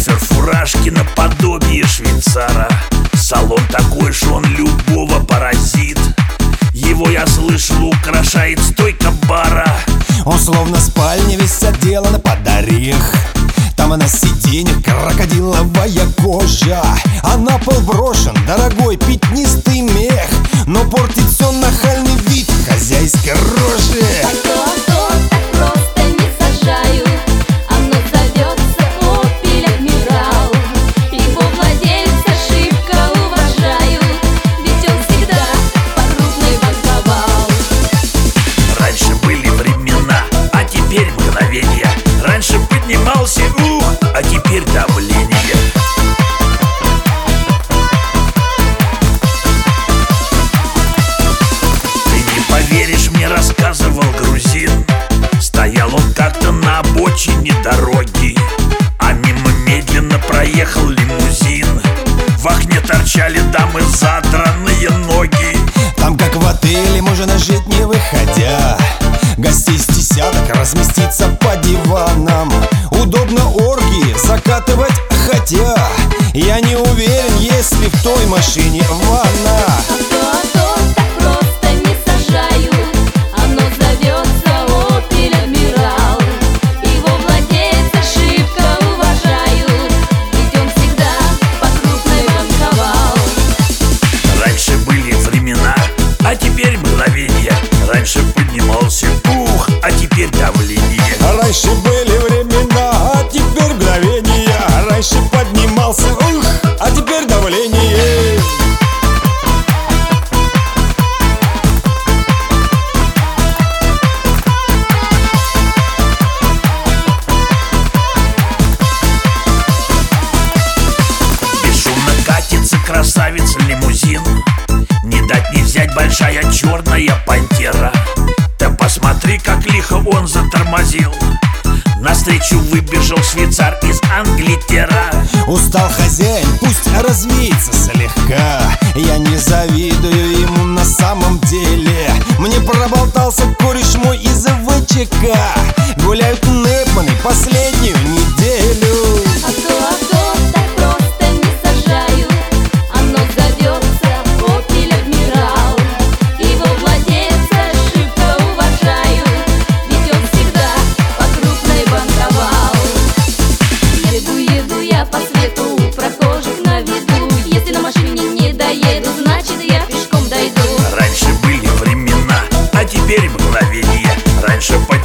Шофер фуражки наподобие швейцара. Салон такой, что он любого поразит. Его, я слышал, украшает стойка бара. Он словно спальня весь отделан под орех. Там на сиденьях крокодиловая кожа, а на пол брошен дорогой пятнистый мех. Но портит все нахальный вид хозяйской рожи. Так просто не сажают. Оно зовется Opel Admiral. Его владельца шибко уважают, ведь он всегда по-крупной банковал. Раньше были времена, а теперь мгновения. Раньше поднимался ух, а теперь давление. Ты не поверишь, мне рассказывал грузин. Стоял он как-то на обочине дороги, а мимо медленно проехал лимузин. В окне торчали дамы задранные ноги. Там, как в отеле, можно жить не выходя. Гостей с десяток разместиться по диванам. Удобно оргии закатывать, хотя я не уверен, если в той машине ванна. Так просто не сажают. Оно зовется Opel Admiral. Его владельца шибко уважают, ведь он всегда по-крупной банковал. Раньше были времена, а теперь мгновения. Раньше поднимался ух, а теперь давление. Раньше были времена, а теперь мгновения. Раньше поднимался ух, а теперь давление. Бесшумно катится красавец-лимузин. Не дать не взять большая черная пантера. Да посмотри, как лихо он затормозил. Навстречу выбежал швейцар из Англитера. Устал хозяин, пусть развеется слегка. Я не завидую ему на самом деле. Мне проболтался кореш мой из ВЧК. Гуляют Непманы последнюю неделю. Так просто не сажают. Оно зовется Opel Admiral. Его владельца шибко уважают, ведь он всегда по-крупной банковал. Еду я по свету, у прохожих на виду. Если на машине не доеду, значит я пешком дойду. Раньше были времена, а теперь мгновения. Раньше